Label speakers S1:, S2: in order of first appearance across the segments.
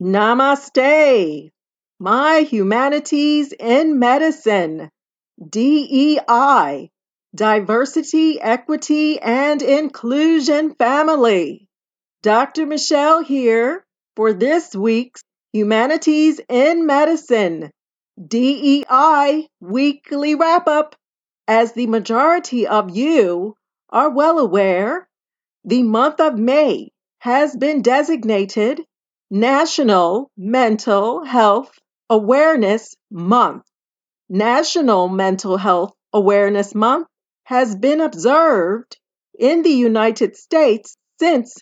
S1: Namaste. My Humanities in Medicine, DEI, Diversity, Equity, and Inclusion family. Dr. Michelle here for this week's Humanities in Medicine, DEI weekly wrap-up. As the majority of you are well aware, the month of May has been designated National Mental Health Awareness Month. National Mental Health Awareness Month has been observed in the United States since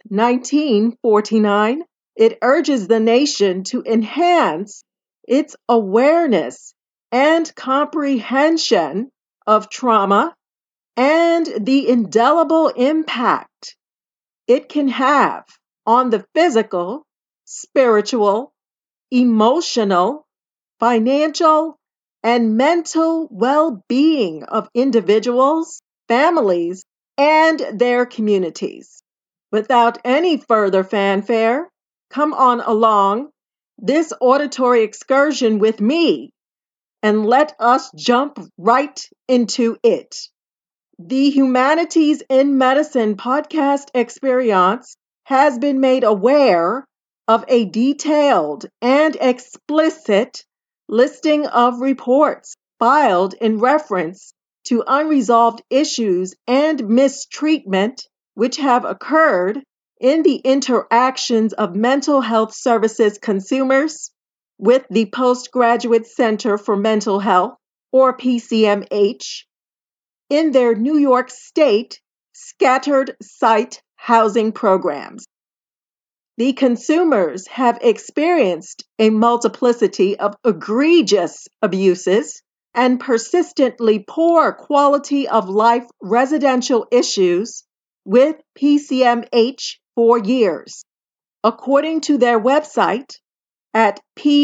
S1: 1949. It urges the nation to enhance its awareness and comprehension of trauma and the indelible impact it can have on the physical, spiritual, emotional, financial, and mental well-being of individuals, families, and their communities. Without any further fanfare, come on along this auditory excursion with me and let us jump right into it. The Humanities in Medicine podcast experience has been made aware of a detailed and explicit listing of reports filed in reference to unresolved issues and mistreatment which have occurred in the interactions of mental health services consumers with the Postgraduate Center for Mental Health, or PCMH, in their New York State scattered site housing programs. The consumers have experienced a multiplicity of egregious abuses and persistently poor quality of life residential issues with PCMH for years. According to their website at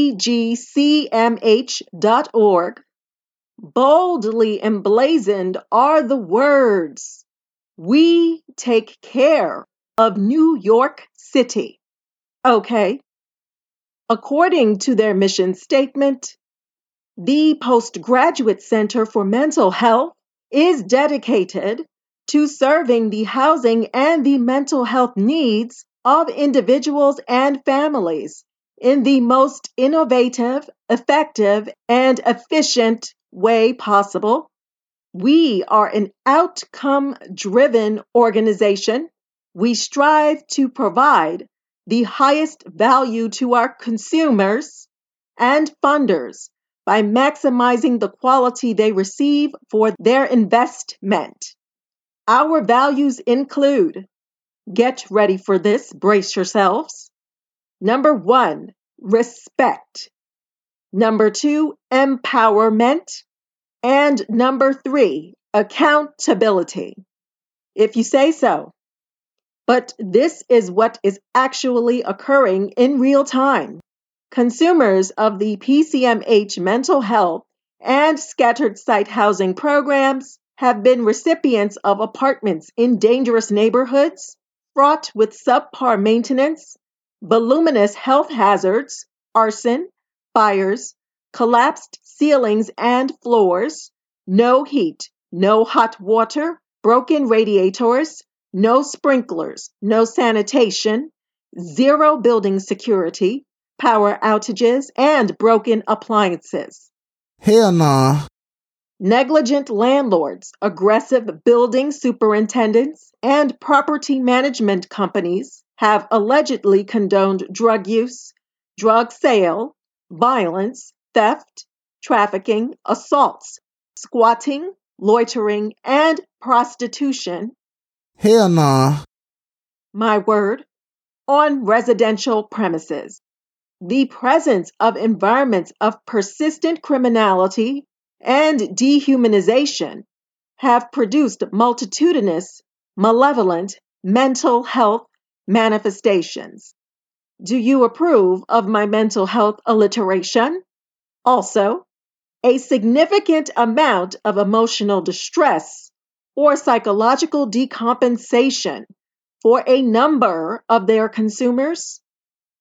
S1: pgcmh.org, boldly emblazoned are the words, "We take care of New York City." Okay. According to their mission statement, the Postgraduate Center for Mental Health is dedicated to serving the housing and the mental health needs of individuals and families in the most innovative, effective, and efficient way possible. We are an outcome-driven organization. We strive to provide the highest value to our consumers and funders by maximizing the quality they receive for their investment. Our values include, get ready for this, brace yourselves. Number 1, respect. Number 2, empowerment. And number 3, accountability. If you say so. But this is what is actually occurring in real time. Consumers of the PCMH mental health and scattered site housing programs have been recipients of apartments in dangerous neighborhoods, fraught with subpar maintenance, voluminous health hazards, arson, fires, collapsed ceilings and floors, no heat, no hot water, broken radiators, no sprinklers, no sanitation, zero building security, power outages, and broken appliances.
S2: Hell nah.
S1: Negligent landlords, aggressive building superintendents, and property management companies have allegedly condoned drug use, drug sale, violence, theft, trafficking, assaults, squatting, loitering, and prostitution.
S2: Hell nah.
S1: My word, on residential premises. The presence of environments of persistent criminality and dehumanization have produced multitudinous, malevolent mental health manifestations. Do you approve of my mental health alliteration? Also, a significant amount of emotional distress or psychological decompensation for a number of their consumers.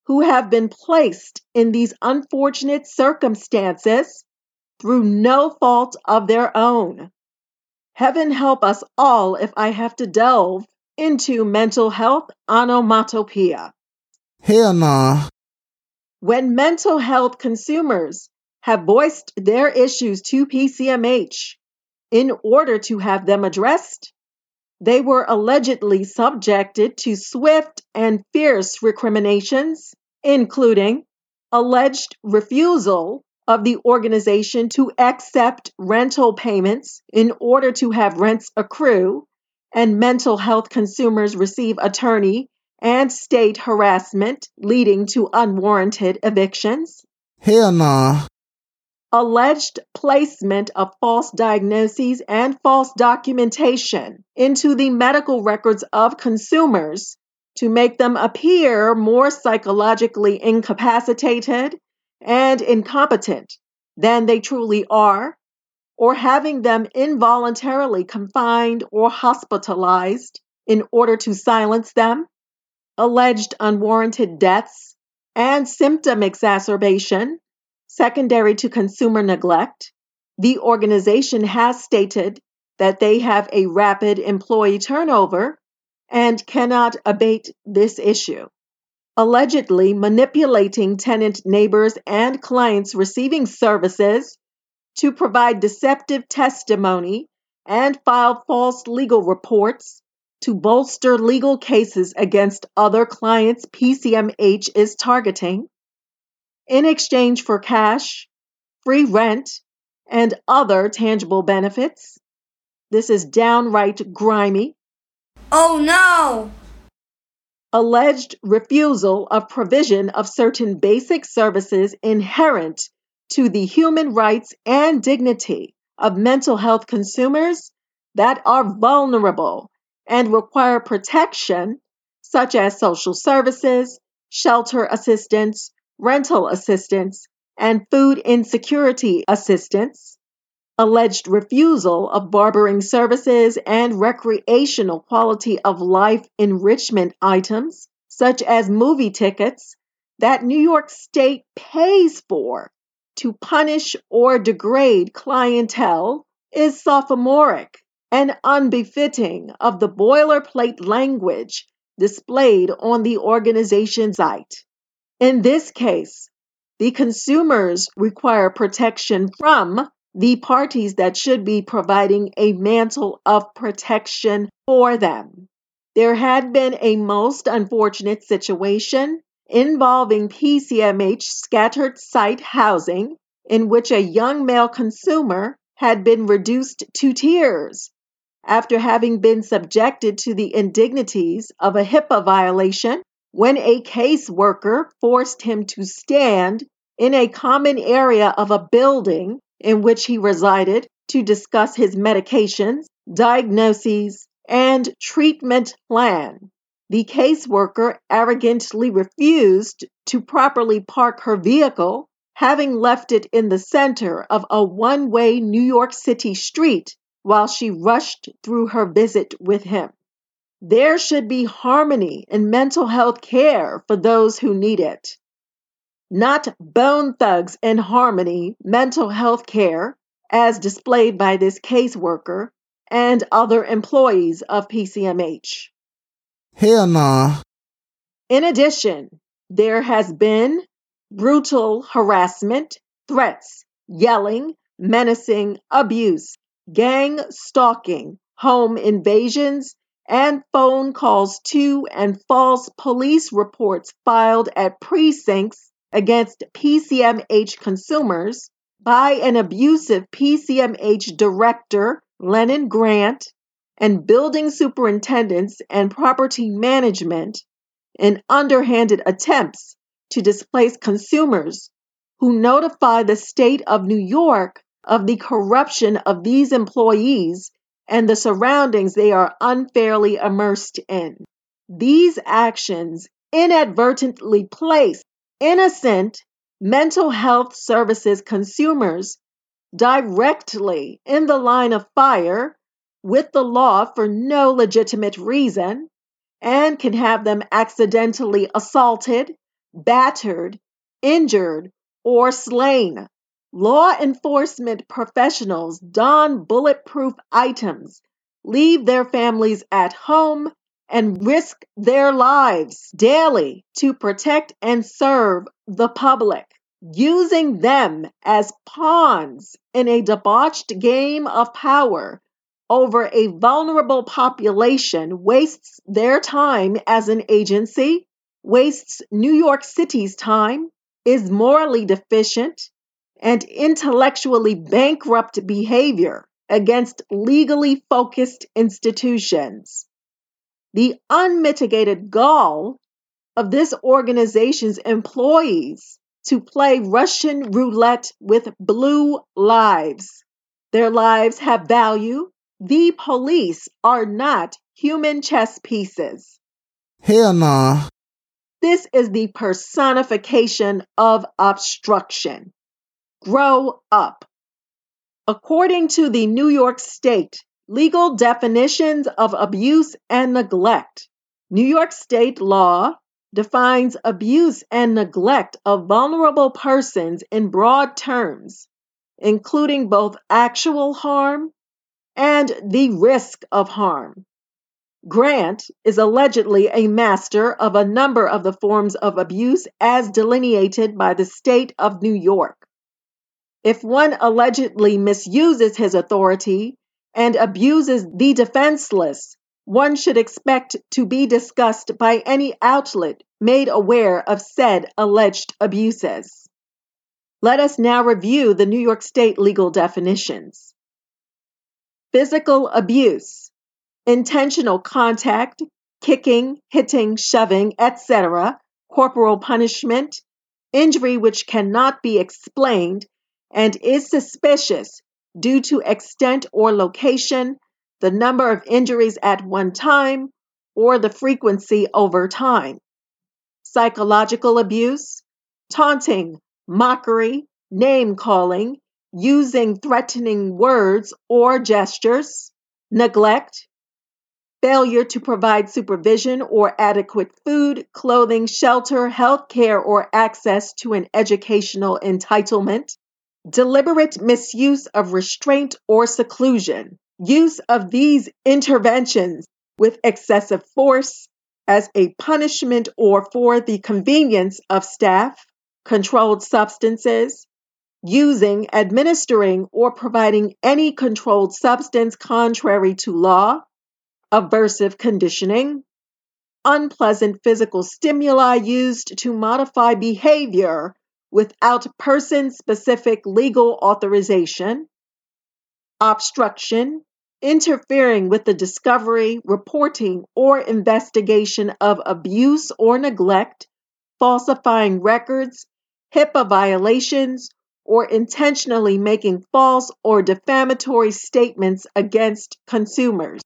S1: who have been placed in these unfortunate circumstances through no fault of their own. Heaven help us all if I have to delve into mental health onomatopoeia.
S2: Hell nah.
S1: When mental health consumers have voiced their issues to PCMH in order to have them addressed, they were allegedly subjected to swift and fierce recriminations, including alleged refusal of the organization to accept rental payments in order to have rents accrue, and mental health consumers receive attorney and state harassment leading to unwarranted evictions.
S2: Hell nah.
S1: Alleged placement of false diagnoses and false documentation into the medical records of consumers to make them appear more psychologically incapacitated and incompetent than they truly are, or having them involuntarily confined or hospitalized in order to silence them. Alleged unwarranted deaths and symptom exacerbation secondary to consumer neglect. The organization has stated that they have a rapid employee turnover and cannot abate this issue. Allegedly manipulating tenant neighbors and clients receiving services to provide deceptive testimony and file false legal reports to bolster legal cases against other clients PCMH is targeting in exchange for cash, free rent, and other tangible benefits. This is downright grimy.
S3: Oh no!
S1: Alleged refusal of provision of certain basic services inherent to the human rights and dignity of mental health consumers that are vulnerable and require protection, such as social services, shelter assistance, rental assistance, and food insecurity assistance. Alleged refusal of barbering services and recreational quality of life enrichment items, such as movie tickets, that New York State pays for to punish or degrade clientele, is sophomoric and unbefitting of the boilerplate language displayed on the organization's site. In this case, the consumers require protection from the parties that should be providing a mantle of protection for them. There had been a most unfortunate situation involving PCMH scattered site housing in which a young male consumer had been reduced to tears after having been subjected to the indignities of a HIPAA violation when a caseworker forced him to stand in a common area of a building in which he resided to discuss his medications, diagnoses, and treatment plan. The caseworker arrogantly refused to properly park her vehicle, having left it in the center of a one-way New York City street while she rushed through her visit with him. There should be harmony in mental health care for those who need it. Not bone thugs in harmony mental health care as displayed by this caseworker and other employees of PCMH.
S2: Hell nah.
S1: In addition, there has been brutal harassment, threats, yelling, menacing, abuse, gang stalking, home invasions, and phone calls to and false police reports filed at precincts against PCMH consumers by an abusive PCMH director, Lennon Grant, and building superintendents and property management in underhanded attempts to displace consumers who notify the state of New York of the corruption of these employees and the surroundings they are unfairly immersed in. These actions inadvertently place innocent mental health services consumers directly in the line of fire with the law for no legitimate reason and can have them accidentally assaulted, battered, injured, or slain. Law enforcement professionals don bulletproof items, leave their families at home, and risk their lives daily to protect and serve the public. Using them as pawns in a debauched game of power over a vulnerable population wastes their time as an agency, wastes New York City's time, is morally deficient, and intellectually bankrupt behavior against legally focused institutions. The unmitigated gall of this organization's employees to play Russian roulette with blue lives. Their lives have value. The police are not human chess pieces.
S2: Hell nah.
S1: This is the personification of obstruction. Grow up. According to the New York State legal definitions of abuse and neglect, New York State law defines abuse and neglect of vulnerable persons in broad terms, including both actual harm and the risk of harm. Grant is allegedly a master of a number of the forms of abuse as delineated by the state of New York. If one allegedly misuses his authority and abuses the defenseless, one should expect to be discussed by any outlet made aware of said alleged abuses. Let us now review the New York State legal definitions. Physical abuse, intentional contact, kicking, hitting, shoving, etc., corporal punishment, injury which cannot be explained and is suspicious due to extent or location, the number of injuries at one time, or the frequency over time. Psychological abuse, taunting, mockery, name-calling, using threatening words or gestures. Neglect, failure to provide supervision or adequate food, clothing, shelter, health care, or access to an educational entitlement. Deliberate misuse of restraint or seclusion, use of these interventions with excessive force as a punishment or for the convenience of staff, controlled substances, using, administering, or providing any controlled substance contrary to law, aversive conditioning, unpleasant physical stimuli used to modify behavior without person-specific legal authorization, obstruction, interfering with the discovery, reporting, or investigation of abuse or neglect, falsifying records, HIPAA violations, or intentionally making false or defamatory statements against consumers.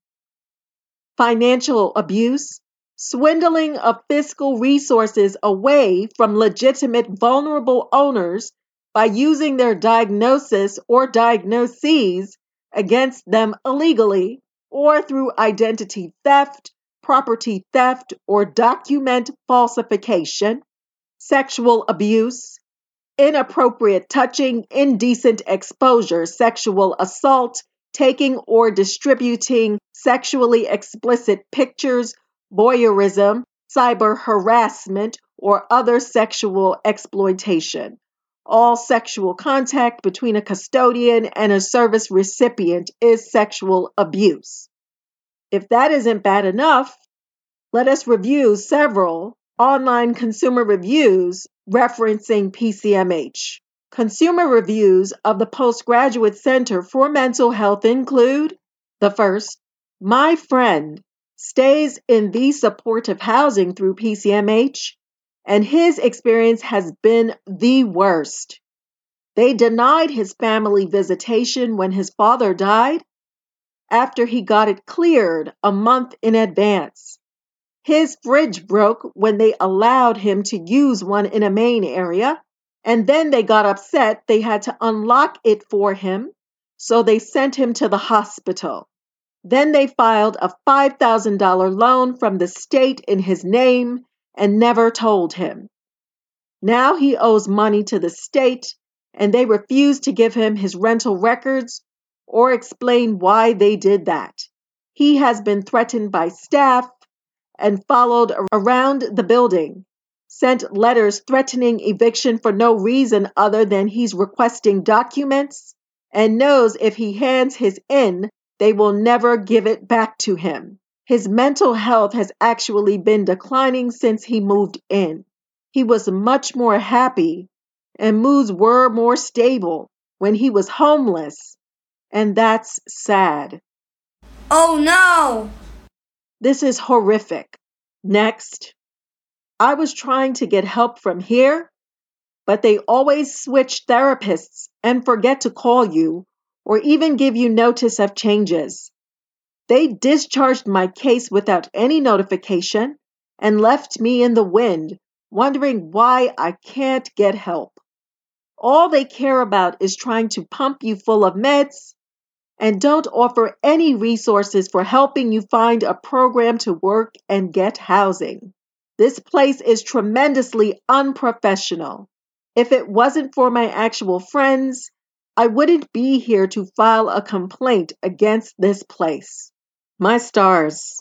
S1: Financial abuse, swindling of fiscal resources away from legitimate vulnerable owners by using their diagnosis or diagnoses against them illegally or through identity theft, property theft, or document falsification. Sexual abuse, inappropriate touching, indecent exposure, sexual assault, taking or distributing sexually explicit pictures, voyeurism, cyber harassment, or other sexual exploitation. All sexual contact between a custodian and a service recipient is sexual abuse. If that isn't bad enough, let us review several online consumer reviews referencing PCMH. Consumer reviews of the Postgraduate Center for Mental Health include the first, my friend stays in the supportive housing through PCMH, and his experience has been the worst. They denied his family visitation when his father died after he got it cleared a month in advance. His fridge broke when they allowed him to use one in a main area, and then they got upset they had to unlock it for him, so they sent him to the hospital. Then they filed a $5,000 loan from the state in his name and never told him. Now he owes money to the state, and they refuse to give him his rental records or explain why they did that. He has been threatened by staff and followed around the building, sent letters threatening eviction for no reason other than he's requesting documents, and knows if he hands his in, they will never give it back to him. His mental health has actually been declining since he moved in. He was much more happy, and moods were more stable when he was homeless, and that's sad.
S3: Oh no!
S1: This is horrific. Next, I was trying to get help from here, but they always switch therapists and forget to call you or even give you notice of changes. They discharged my case without any notification and left me in the wind, wondering why I can't get help. All they care about is trying to pump you full of meds and don't offer any resources for helping you find a program to work and get housing. This place is tremendously unprofessional. If it wasn't for my actual friends, I wouldn't be here to file a complaint against this place. My stars.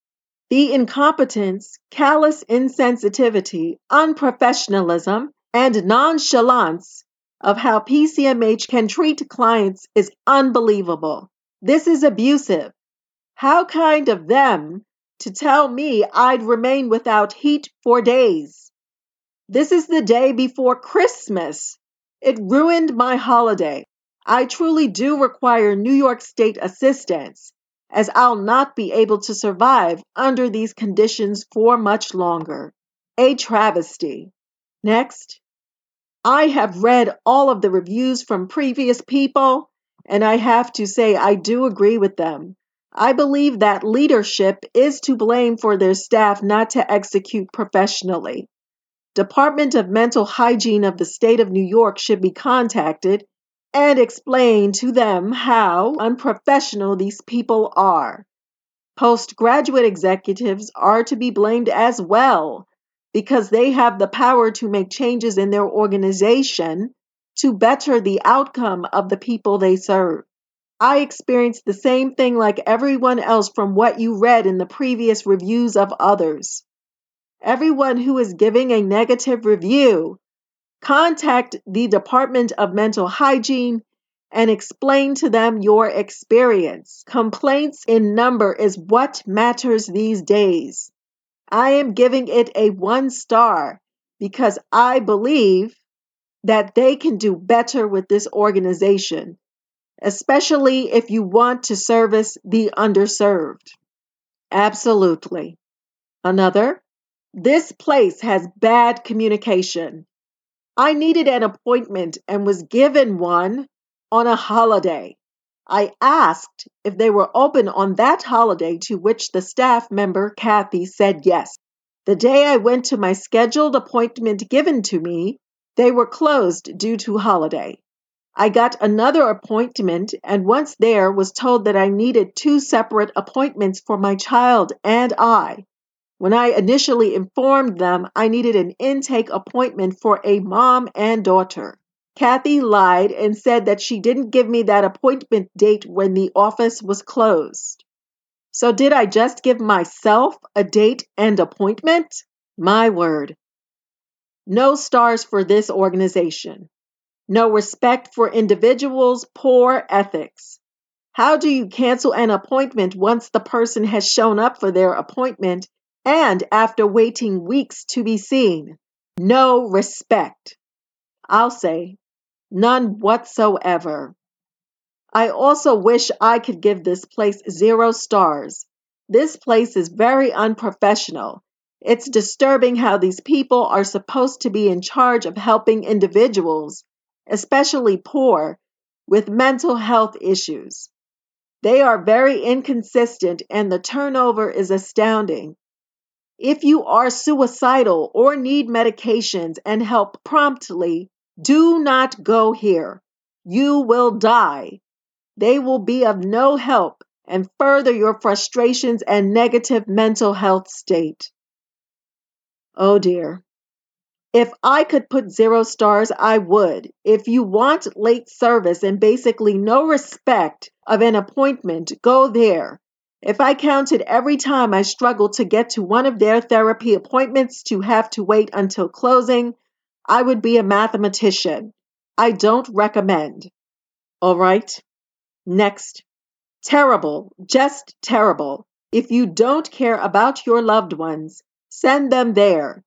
S1: The incompetence, callous insensitivity, unprofessionalism, and nonchalance of how PCMH can treat clients is unbelievable. This is abusive. How kind of them to tell me I'd remain without heat for days. This is the day before Christmas. It ruined my holiday. I truly do require New York State assistance, as I'll not be able to survive under these conditions for much longer. A travesty. Next, I have read all of the reviews from previous people, and I have to say I do agree with them. I believe that leadership is to blame for their staff not to execute professionally. Department of Mental Hygiene of the State of New York should be contacted and explain to them how unprofessional these people are. Postgraduate executives are to be blamed as well because they have the power to make changes in their organization to better the outcome of the people they serve. I experienced the same thing like everyone else from what you read in the previous reviews of others. Everyone who is giving a negative review, contact the Department of Mental Hygiene and explain to them your experience. Complaints in number is what matters these days. I am giving it a 1 star because I believe that they can do better with this organization, especially if you want to service the underserved. Absolutely. Another, this place has bad communication. I needed an appointment and was given one on a holiday. I asked if they were open on that holiday, to which the staff member, Kathy, said yes. The day I went to my scheduled appointment given to me, they were closed due to holiday. I got another appointment and once there was told that I needed 2 separate appointments for my child and I. When I initially informed them I needed an intake appointment for a mom and daughter, Kathy lied and said that she didn't give me that appointment date when the office was closed. So did I just give myself a date and appointment? My word. No stars for this organization. No respect for individuals, poor ethics. How do you cancel an appointment once the person has shown up for their appointment and after waiting weeks to be seen? No respect. I'll say none whatsoever. I also wish I could give this place 0 stars. This place is very unprofessional. It's disturbing how these people are supposed to be in charge of helping individuals, especially poor, with mental health issues. They are very inconsistent and the turnover is astounding. If you are suicidal or need medications and help promptly, do not go here. You will die. They will be of no help and further your frustrations and negative mental health state. Oh dear. If I could put 0 stars, I would. If you want late service and basically no respect of an appointment, go there. If I counted every time I struggled to get to one of their therapy appointments to have to wait until closing, I would be a mathematician. I don't recommend. All right. Next. Terrible. Just terrible. If you don't care about your loved ones, send them there.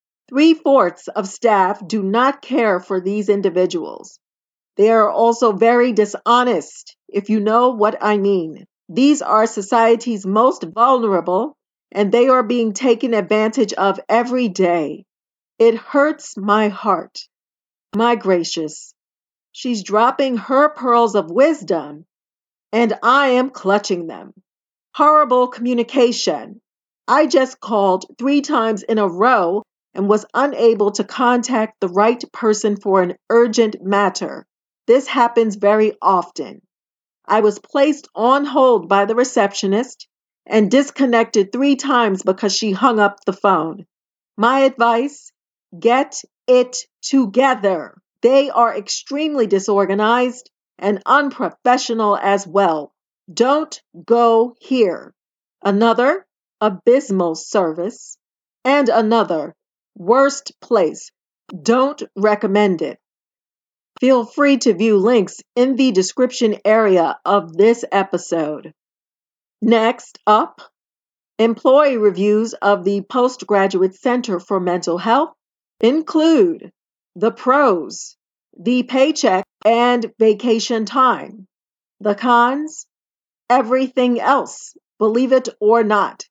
S1: 3/4 of staff do not care for these individuals. They are also very dishonest, if you know what I mean. These are society's most vulnerable, and they are being taken advantage of every day. It hurts my heart. My gracious, she's dropping her pearls of wisdom, and I am clutching them. Horrible communication. I just called 3 times in a row and was unable to contact the right person for an urgent matter. This happens very often. I was placed on hold by the receptionist and disconnected 3 times because she hung up the phone. My advice: get it together. They are extremely disorganized and unprofessional as well. Don't go here. Another, abysmal service. And another, worst place. Don't recommend it. Feel free to view links in the description area of this episode. Next up, employee reviews of the Postgraduate Center for Mental Health include the pros, the paycheck and vacation time. The cons, everything else, believe it or not.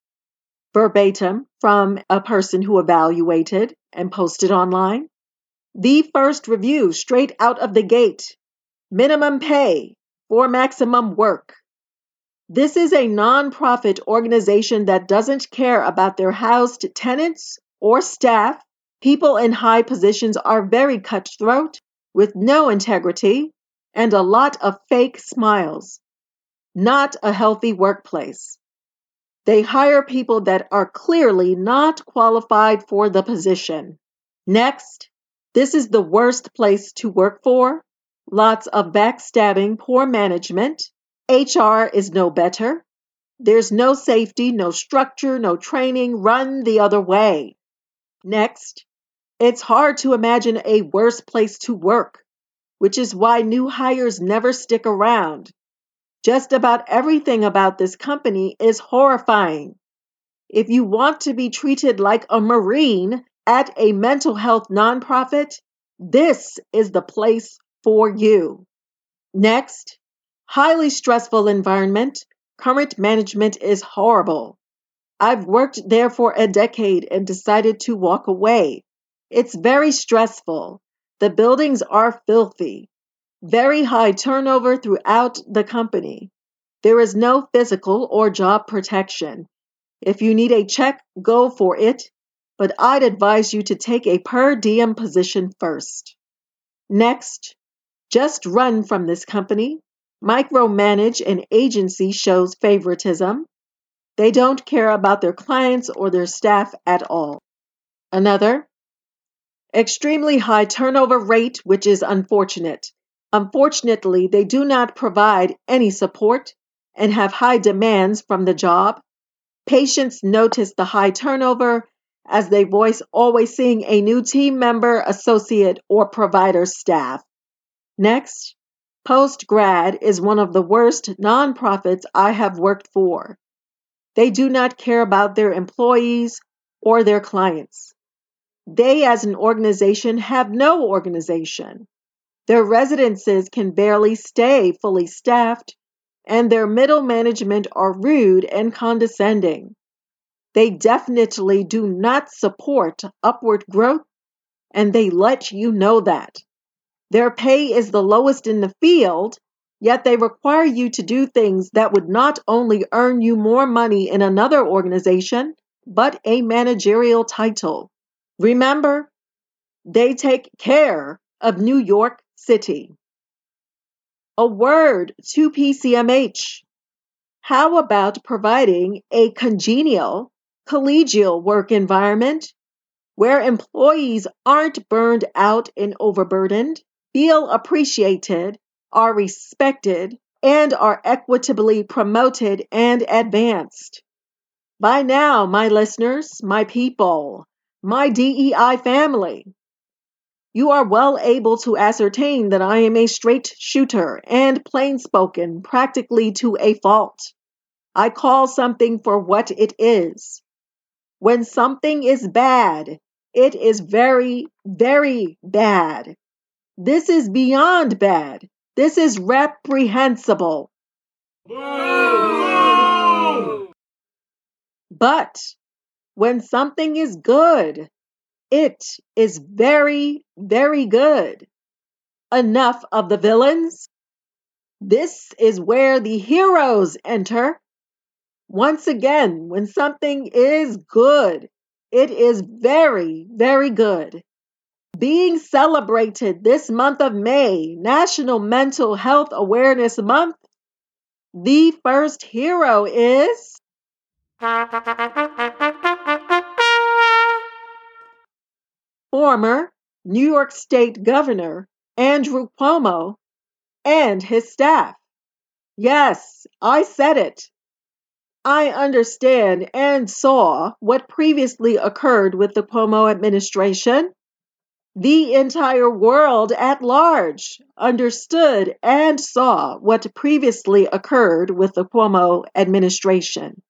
S1: Verbatim from a person who evaluated and posted online. The first review straight out of the gate. Minimum pay for maximum work. This is a nonprofit organization that doesn't care about their housed tenants or staff. People in high positions are very cutthroat, with no integrity, and a lot of fake smiles. Not a healthy workplace. They hire people that are clearly not qualified for the position. Next, this is the worst place to work for. Lots of backstabbing, poor management. HR is no better. There's no safety, no structure, no training. Run the other way. Next, it's hard to imagine a worse place to work, which is why new hires never stick around. Just about everything about this company is horrifying. If you want to be treated like a Marine at a mental health nonprofit, this is the place for you. Next, highly stressful environment. Current management is horrible. I've worked there for a decade and decided to walk away. It's very stressful. The buildings are filthy. Very high turnover throughout the company. There is no physical or job protection. If you need a check, go for it, but I'd advise you to take a per diem position first. Next, just run from this company. Micromanage an agency shows favoritism. They don't care about their clients or their staff at all. Another, extremely high turnover rate, which is unfortunate. Unfortunately, they do not provide any support and have high demands from the job. Patients notice the high turnover as they voice always seeing a new team member, associate, or provider staff. Next, Postgrad is one of the worst nonprofits I have worked for. They do not care about their employees or their clients. They, as an organization, have no organization. Their residences can barely stay fully staffed, and their middle management are rude and condescending. They definitely do not support upward growth, and they let you know that. Their pay is the lowest in the field, yet they require you to do things that would not only earn you more money in another organization, but a managerial title. Remember, they take care of New York City. A word to PCMH. How about providing a congenial, collegial work environment where employees aren't burned out and overburdened, feel appreciated, are respected, and are equitably promoted and advanced. By now, my listeners, my people, my DEI family, you are well able to ascertain that I am a straight shooter and plain spoken practically to a fault. I call something for what it is. When something is bad, it is very, very bad. This is beyond bad. This is reprehensible. But when something is good, it is very, very good. Enough of the villains. This is where the heroes enter. Once again, when something is good, it is very, very good. Being celebrated this month of May, National Mental Health Awareness Month, the first hero is former New York State Governor Andrew Cuomo and his staff. Yes, I said it. I understand and saw what previously occurred with the Cuomo administration. The entire world at large understood and saw what previously occurred with the Cuomo administration.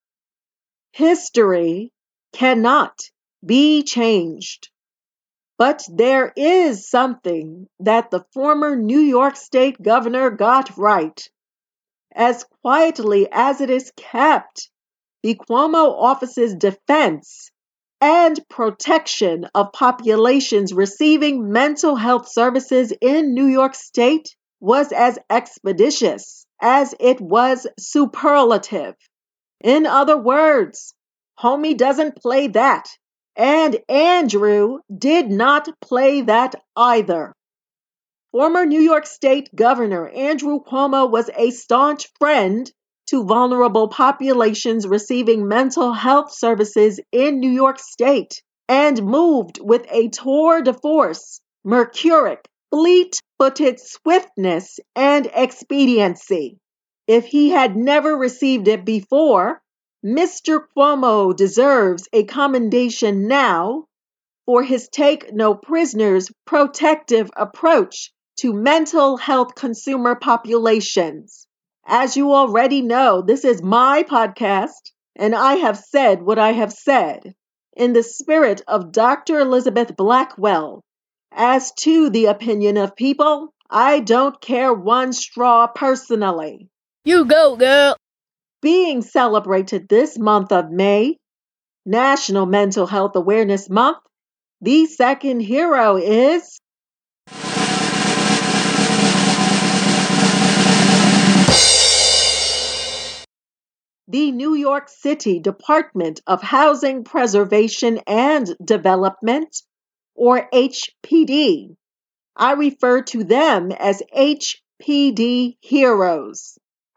S1: History cannot be changed. But there is something that the former New York State governor got right. As quietly as it is kept, the Cuomo office's defense and protection of populations receiving mental health services in New York State was as expeditious as it was superlative. In other words, homie doesn't play that, and Andrew did not play that either. Former New York State Governor Andrew Cuomo was a staunch friend to vulnerable populations receiving mental health services in New York State and moved with a tour de force, mercuric, fleet-footed swiftness and expediency. If he had never received it before, Mr. Cuomo deserves a commendation now for his take no prisoners protective approach to mental health consumer populations. As you already know, this is my podcast, and I have said what I have said. In the spirit of Dr. Elizabeth Blackwell, as to the opinion of people, I don't care one straw personally.
S4: You go, girl.
S1: Being celebrated this month of May, National Mental Health Awareness Month, the second hero is the New York City Department of Housing Preservation and Development, or HPD. I refer to them as HPD heroes.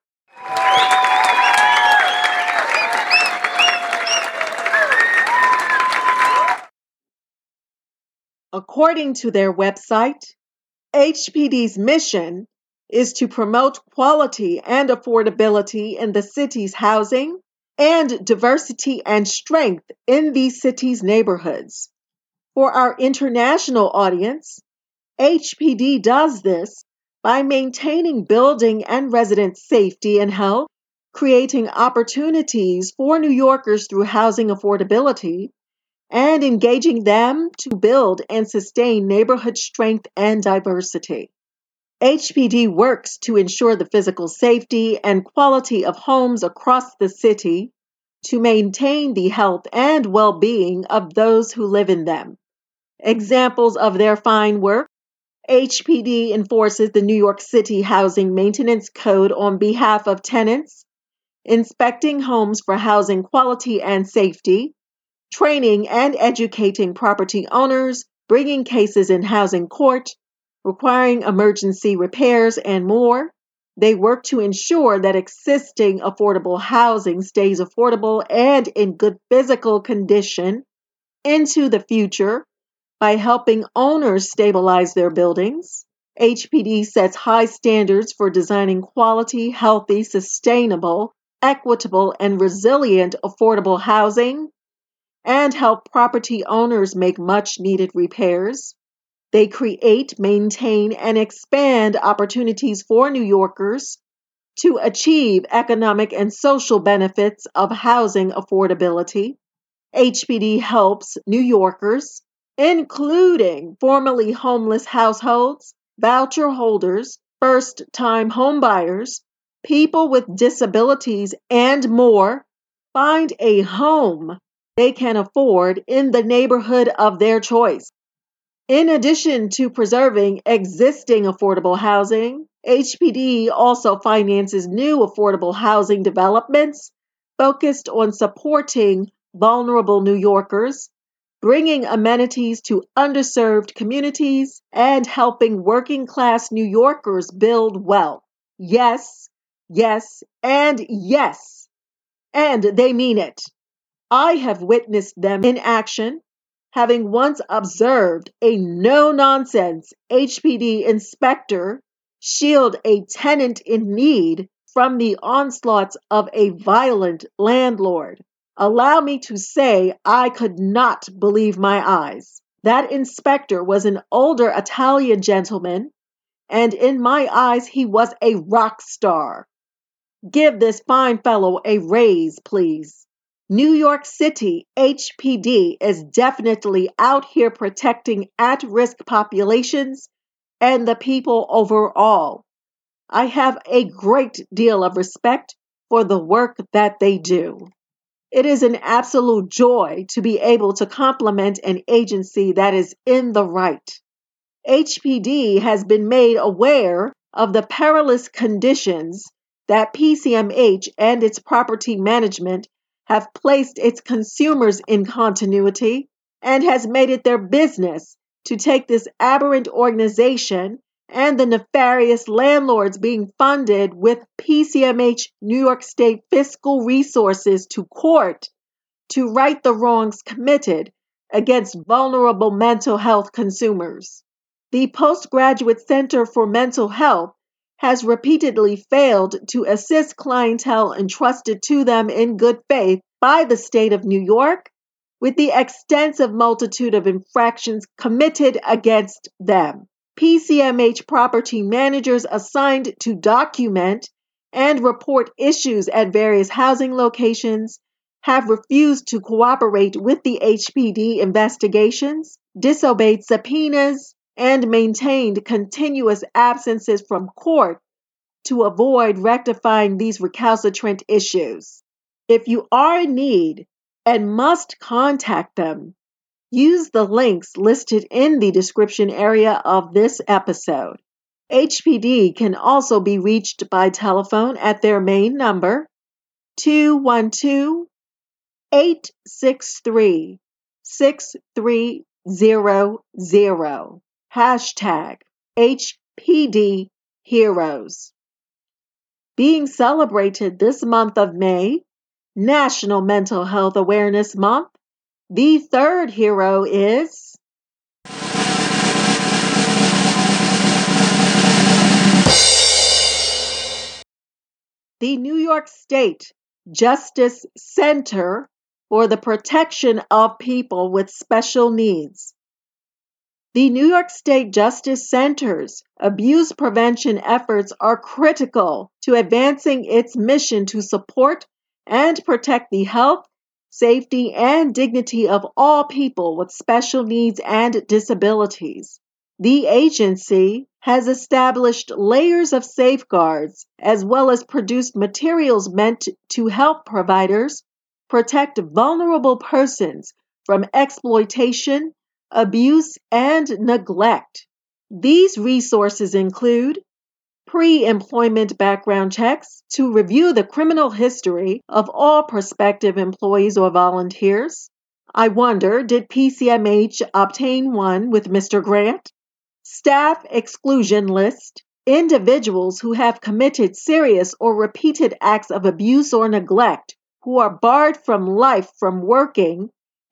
S1: According to their website, HPD's mission is to promote quality and affordability in the city's housing and diversity and strength in the city's neighborhoods. For our international audience, HPD does this by maintaining building and resident safety and health, creating opportunities for New Yorkers through housing affordability, and engaging them to build and sustain neighborhood strength and diversity. HPD works to ensure the physical safety and quality of homes across the city to maintain the health and well-being of those who live in them. Examples of their fine work: HPD enforces the New York City Housing Maintenance Code on behalf of tenants, inspecting homes for housing quality and safety, training and educating property owners, bringing cases in housing court, requiring emergency repairs, and more. They work to ensure that existing affordable housing stays affordable and in good physical condition, into the future by helping owners stabilize their buildings. HPD sets high standards for designing quality, healthy, sustainable, equitable, and resilient affordable housing and help property owners make much needed repairs. They create, maintain, and expand opportunities for New Yorkers to achieve economic and social benefits of housing affordability. HPD helps New Yorkers, including formerly homeless households, voucher holders, first-time homebuyers, people with disabilities, and more, find a home they can afford in the neighborhood of their choice. In addition to preserving existing affordable housing, HPD also finances new affordable housing developments focused on supporting vulnerable New Yorkers, bringing amenities to underserved communities, and helping working class New Yorkers build wealth. Yes, yes, and yes. And they mean it. I have witnessed them in action, having once observed a no-nonsense HPD inspector shield a tenant in need from the onslaughts of a violent landlord. Allow me to say I could not believe my eyes. That inspector was an older Italian gentleman, and in my eyes he was a rock star. Give this fine fellow a raise, please. New York City HPD is definitely out here protecting at-risk populations and the people overall. I have a great deal of respect for the work that they do. It is an absolute joy to be able to compliment an agency that is in the right. HPD has been made aware of the perilous conditions that PCMH and its property management have placed its consumers in continuity and has made it their business to take this aberrant organization and the nefarious landlords being funded with PCMH New York State fiscal resources to court to right the wrongs committed against vulnerable mental health consumers. The Postgraduate Center for Mental Health has repeatedly failed to assist clientele entrusted to them in good faith by the state of New York with the extensive multitude of infractions committed against them. PCMH property managers assigned to document and report issues at various housing locations have refused to cooperate with the HPD investigations, disobeyed subpoenas, and maintained continuous absences from court to avoid rectifying these recalcitrant issues. If you are in need and must contact them, use the links listed in the description area of this episode. HPD can also be reached by telephone at their main number, 212 863 6300. Hashtag HPD Heroes. Being celebrated this month of May, National Mental Health Awareness Month, the third hero is the New York State Justice Center for the Protection of People with Special Needs. The New York State Justice Center's abuse prevention efforts are critical to advancing its mission to support and protect the health, safety, and dignity of all people with special needs and disabilities. The agency has established layers of safeguards as well as produced materials meant to help providers protect vulnerable persons from exploitation, abuse, and neglect. These resources include pre-employment background checks to review the criminal history of all prospective employees or volunteers. I wonder, did PCMH obtain one with Mr. Grant? Staff exclusion list. Individuals who have committed serious or repeated acts of abuse or neglect who are barred from life from working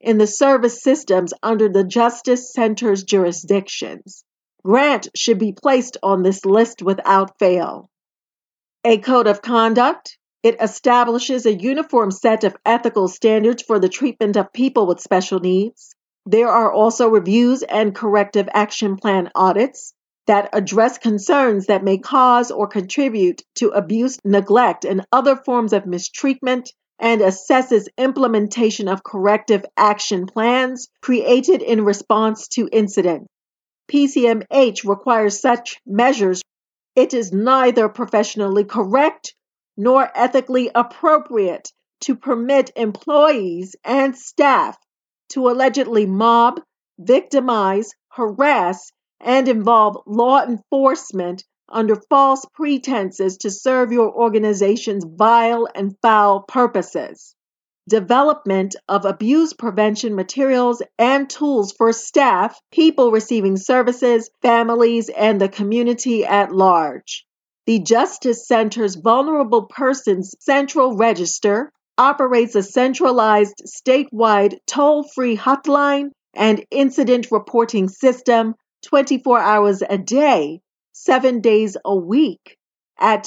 S1: in the service systems under the Justice Center's jurisdictions. Grant should be placed on this list without fail. A code of conduct. It establishes a uniform set of ethical standards for the treatment of people with special needs. There are also reviews and corrective action plan audits that address concerns that may cause or contribute to abuse, neglect, and other forms of mistreatment, and assesses implementation of corrective action plans created in response to incidents. PCMH requires such measures. It is neither professionally correct nor ethically appropriate to permit employees and staff to allegedly mob, victimize, harass, and involve law enforcement under false pretenses to serve your organization's vile and foul purposes. Development of abuse prevention materials and tools for staff, people receiving services, families, and the community at large. The Justice Center's Vulnerable Persons Central Register operates a centralized statewide toll-free hotline and incident reporting system 24 hours a day, 7 days a week at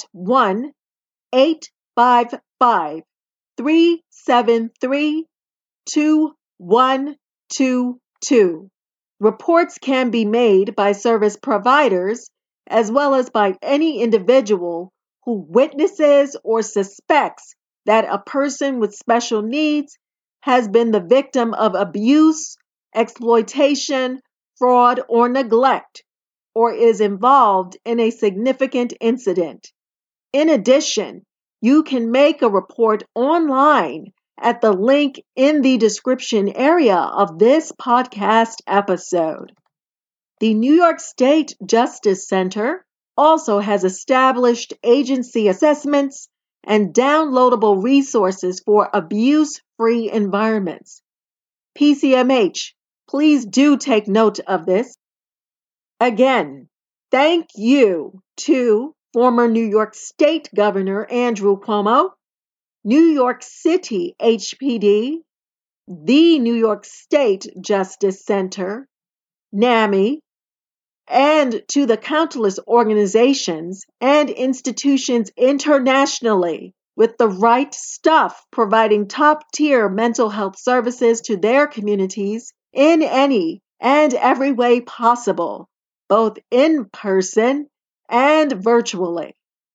S1: 1-855-373-2122. Reports can be made by service providers as well as by any individual who witnesses or suspects that a person with special needs has been the victim of abuse, exploitation, fraud, or neglect, or is involved in a significant incident. In addition, you can make a report online at the link in the description area of this podcast episode. The New York State Justice Center also has established agency assessments and downloadable resources for abuse-free environments. PCMH, please do take note of this. Again, thank you to former New York State Governor Andrew Cuomo, New York City HPD, the New York State Justice Center, NAMI, and to the countless organizations and institutions internationally with the right stuff providing top-tier mental health services to their communities in any and every way possible, both in person and virtually.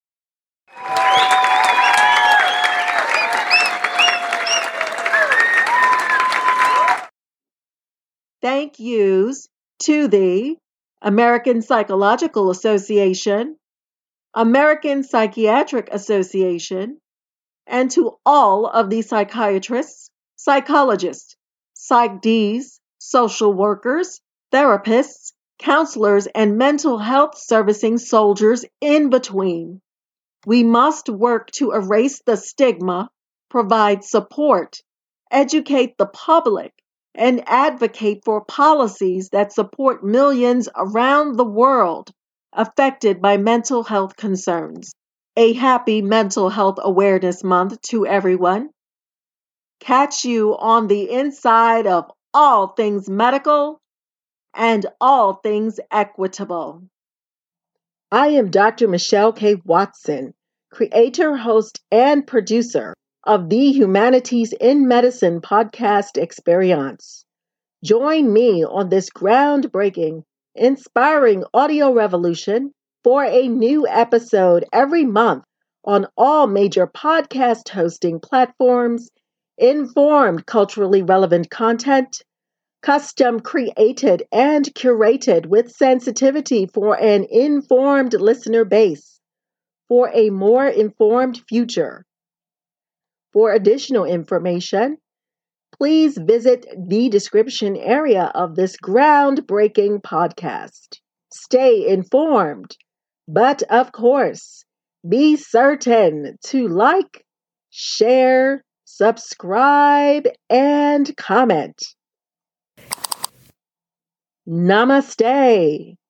S1: Thank yous to the American Psychological Association, American Psychiatric Association, and to all of the psychiatrists, psychologists, PsychDs, social workers, therapists, counselors, and mental health servicing soldiers in between. We must work to erase the stigma, provide support, educate the public, and advocate for policies that support millions around the world affected by mental health concerns. A happy Mental Health Awareness Month to everyone. Catch you on the inside of all things medical and all things equitable. I am Dr. Michelle K. Watson, creator, host, and producer of the Humanities in Medicine podcast experience. Join me on this groundbreaking, inspiring audio revolution for a new episode every month on all major podcast hosting platforms, informed, culturally relevant content, custom created and curated with sensitivity for an informed listener base, for a more informed future. For additional information, please visit the description area of this groundbreaking podcast. Stay informed, but of course, be certain to like, share, subscribe, and comment. Namaste.